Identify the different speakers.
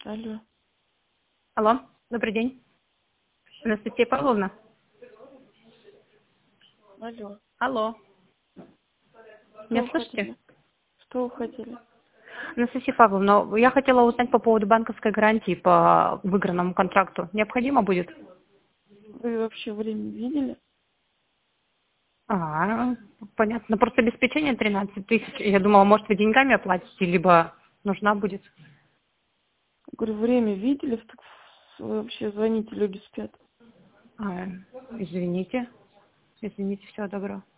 Speaker 1: Алло.
Speaker 2: Алло, добрый день. Анастасия Павловна?
Speaker 1: Алло.
Speaker 2: Алло.
Speaker 1: Что
Speaker 2: Меня
Speaker 1: вы
Speaker 2: слышите?
Speaker 1: хотели? Что вы хотели?
Speaker 2: Анастасия Павловна, я хотела узнать по поводу банковской гарантии по выигранному контракту. Необходимо будет?
Speaker 1: Вы вообще время видели?
Speaker 2: Понятно. Просто обеспечение 13 тысяч. Я думала, может, вы деньгами оплатите, либо нужна будет.
Speaker 1: Говорю, время видели? Так вы вообще звоните, люди спят.
Speaker 2: Извините. Извините, всего доброго.